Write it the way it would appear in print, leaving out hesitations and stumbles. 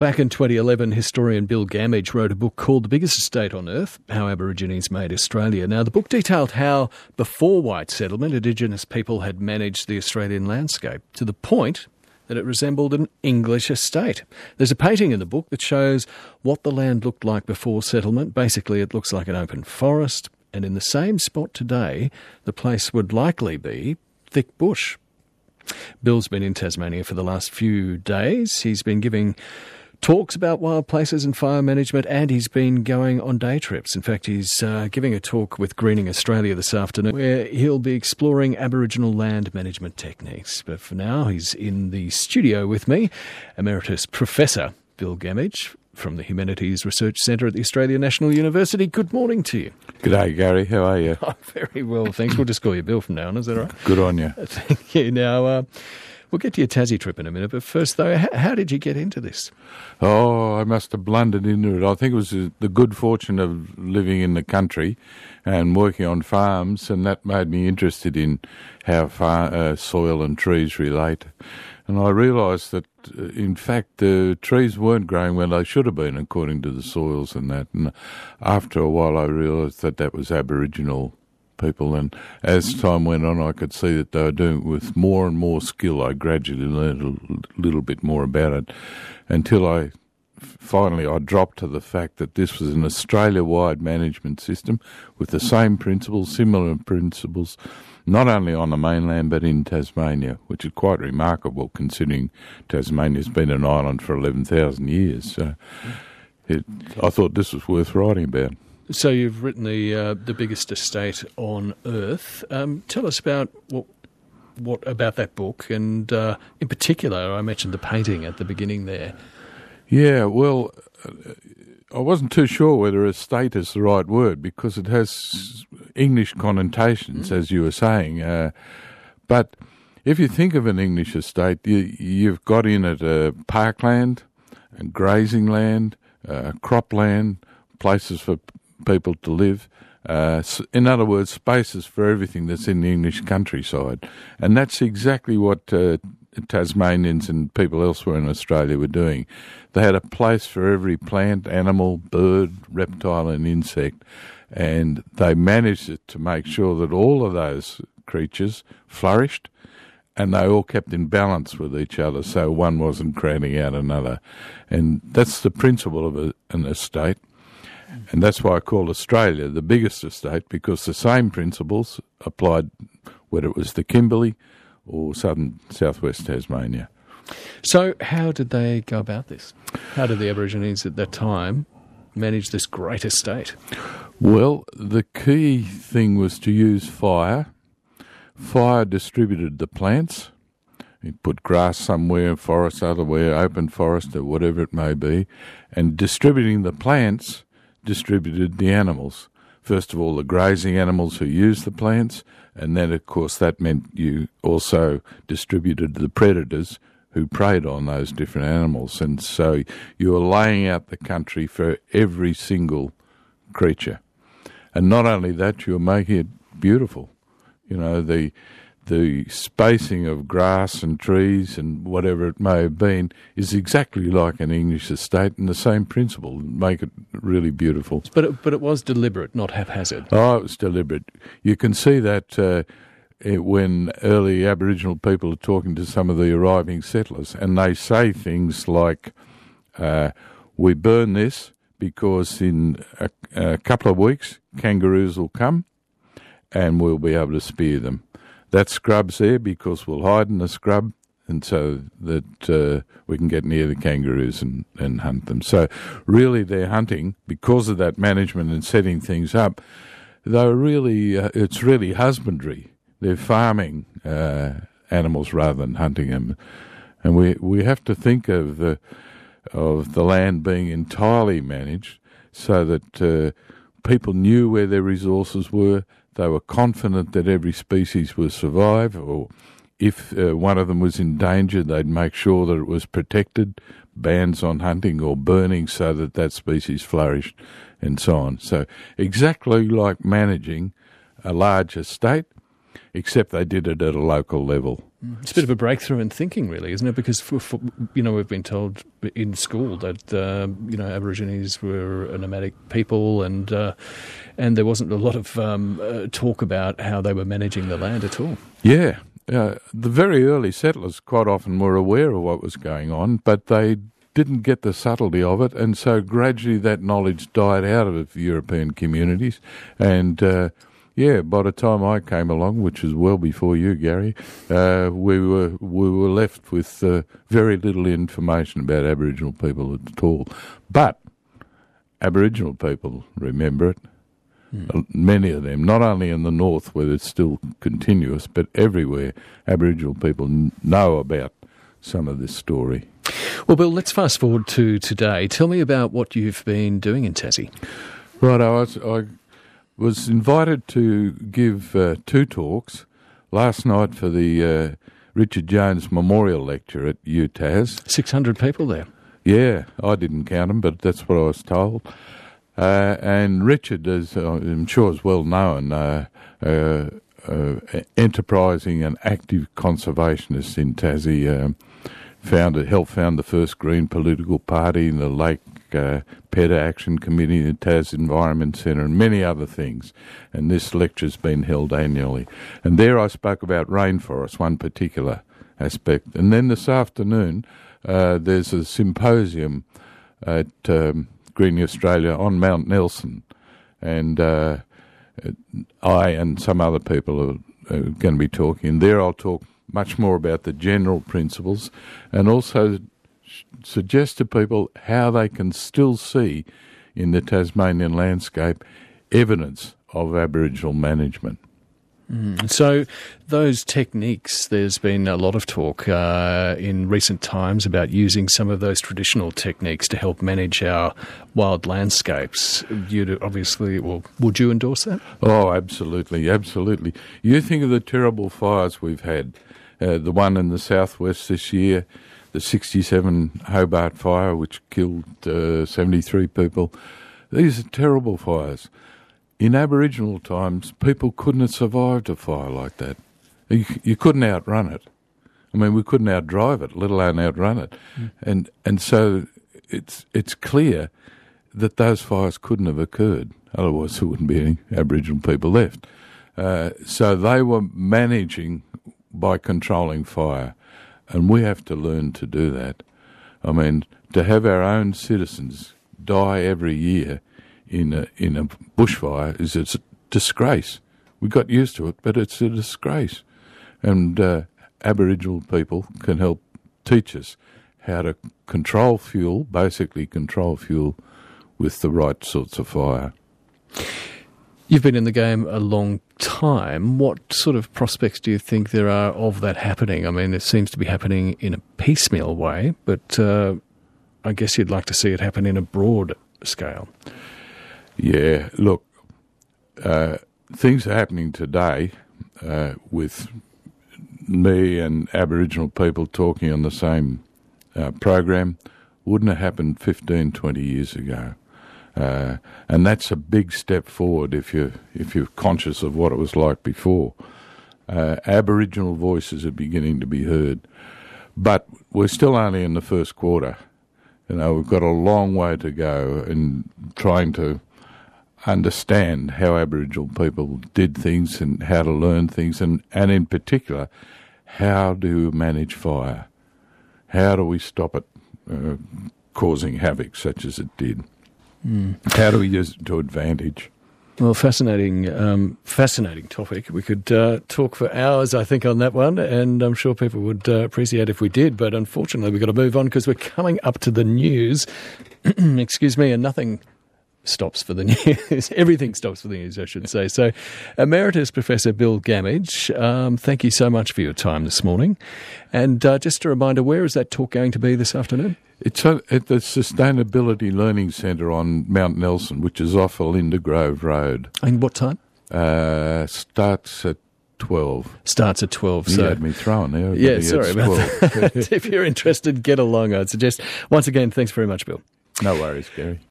Back in 2011, historian Bill Gammage wrote a book called The Biggest Estate on Earth, How Aborigines Made Australia. Now, the book detailed how, before white settlement, Indigenous people had managed the Australian landscape to the point that it resembled an English estate. There's a painting in the book that shows what the land looked like before settlement. Basically, it looks like an open forest, and in the same spot today, the place would likely be thick bush. Bill's been in Tasmania for the last few days. He's been giving talks about wild places and fire management, and he's been going on day trips. In fact, he's giving a talk with Greening Australia this afternoon where he'll be exploring Aboriginal land management techniques. But for now, he's in the studio with me, Emeritus Professor Bill Gammage from the Humanities Research Centre at the Australian National University. Good morning to you. G'day, Gary. How are you? Oh, very well, thanks. We'll just call you Bill from now on, is that all right? Good on you. Thank you. Now, we'll get to your Tassie trip in a minute, but first, though, how did you get into this? Oh, I must have blundered into it. I think it was the good fortune of living in the country and working on farms, and that made me interested in how soil and trees relate. And I realised that, in fact, the trees weren't growing where they should have been according to the soils and that. And after a while, I realised that that was Aboriginal people, and as time went on, I could see that they were doing it with more and more skill. I gradually learned a little bit more about it until I dropped to the fact that this was an Australia-wide management system with the same principles, similar principles, not only on the mainland but in Tasmania, which is quite remarkable considering Tasmania's been an island for 11,000 years. So I thought this was worth writing about. So you've written the biggest estate on Earth. Tell us about what about that book, and in particular, I mentioned the painting at the beginning there. Yeah, well, I wasn't too sure whether estate is the right word because it has English connotations, as you were saying. But if you think of an English estate, you've got in it parkland, and grazing land, cropland, places for people to live. In other words, spaces for everything that's in the English countryside. And that's exactly what Tasmanians and people elsewhere in Australia were doing. They had a place for every plant, animal, bird, reptile and insect, and they managed it to make sure that all of those creatures flourished and they all kept in balance with each other so one wasn't crowding out another. And that's the principle of an estate. And that's why I call Australia the biggest estate, because the same principles applied whether it was the Kimberley or southwest Tasmania. So how did they go about this? How did the Aborigines at that time manage this great estate? Well, the key thing was to use fire. Fire distributed the plants. You put grass somewhere, forest otherwhere, open forest or whatever it may be, and distributing the plants distributed the animals. First of all, the grazing animals who used the plants, and then, of course, that meant you also distributed the predators who preyed on those different animals. And so you were laying out the country for every single creature. And not only that, you were making it beautiful. You know, the spacing of grass and trees and whatever it may have been is exactly like an English estate, and the same principle, make it really beautiful. But it was deliberate, not haphazard. Oh, it was deliberate. You can see that when early Aboriginal people are talking to some of the arriving settlers, and they say things like, we burn this because in a couple of weeks kangaroos will come and we'll be able to spear them. That scrub's there because we'll hide in the scrub, and so that we can get near the kangaroos and hunt them. So really they're hunting because of that management and setting things up. They're really, it's really husbandry. They're farming animals rather than hunting them. And we have to think of the land being entirely managed so that people knew where their resources were. They were confident that every species would survive, or if one of them was in danger, they'd make sure that it was protected, bans on hunting or burning so that that species flourished, and so on. So exactly like managing a large estate, except they did it at a local level. It's a bit of a breakthrough in thinking, really, isn't it? Because, we've been told in school that, Aborigines were a nomadic people and there wasn't a lot of talk about how they were managing the land at all. Yeah. The very early settlers quite often were aware of what was going on, but they didn't get the subtlety of it, and so gradually that knowledge died out of European communities. And by the time I came along, which was well before you, Gary, we were left with very little information about Aboriginal people at all. But Aboriginal people remember it. Many of them, not only in the north where it's still continuous, but everywhere, Aboriginal people know about some of this story. Well, Bill, let's fast forward to today. Tell me about what you've been doing in Tassie. Right, I was invited to give 2 talks last night for the Richard Jones Memorial Lecture at UTAS. 600 people there. Yeah, I didn't count them, but that's what I was told. And Richard, as I'm sure is well known, enterprising and active conservationist in Tassie, helped found the first Green political party in the Lake PETA Action Committee, the Tas Environment Centre, and many other things. And this lecture's been held annually. And there I spoke about rainforests, one particular aspect. And then this afternoon, there's a symposium at Greening Australia on Mount Nelson. And I and some other people are going to be talking. And there I'll talk much more about the general principles and also suggest to people how they can still see in the Tasmanian landscape evidence of Aboriginal management. So those techniques, there's been a lot of talk in recent times about using some of those traditional techniques to help manage our wild landscapes. Would you endorse that? Oh, absolutely, absolutely. You think of the terrible fires we've had, the one in the southwest this year, the 67 Hobart fire, which killed 73 people. These are terrible fires. In Aboriginal times, people couldn't have survived a fire like that. You couldn't outrun it. I mean, we couldn't outdrive it, let alone outrun it. And so it's clear that those fires couldn't have occurred. Otherwise, there wouldn't be any Aboriginal people left. So they were managing by controlling fire. And we have to learn to do that. I mean, to have our own citizens die every year in a bushfire is a disgrace. We got used to it, but it's a disgrace. And Aboriginal people can help teach us how to control fuel, basically control fuel with the right sorts of fire. You've been in the game a long time. What sort of prospects do you think there are of that happening? I mean, it seems to be happening in a piecemeal way, but I guess you'd like to see it happen in a broad scale. Yeah, look, things are happening today with me and Aboriginal people talking on the same program. Wouldn't have happened 15, 20 years ago. And that's a big step forward if you're conscious of what it was like before. Aboriginal voices are beginning to be heard, but we're still only in the first quarter. You know, we've got a long way to go in trying to understand how Aboriginal people did things and how to learn things, and in particular, how do we manage fire? How do we stop it causing havoc such as it did? How do we use it to advantage? Well, fascinating topic. We could talk for hours, I think, on that one, and I'm sure people would appreciate if we did, but unfortunately we've got to move on because we're coming up to the news. Excuse me, and nothing stops for the news. Everything stops for the news, I should say. So, Emeritus Professor Bill Gammage, thank you so much for your time this morning. And just a reminder, where is that talk going to be this afternoon? It's at the Sustainability Learning Centre on Mount Nelson, which is off Alinda Grove Road. And what time? Starts at 12. Starts at 12. You so had me thrown there. Yeah, sorry about that. If you're interested, get along, I'd suggest. Once again, thanks very much, Bill. No worries, Gary.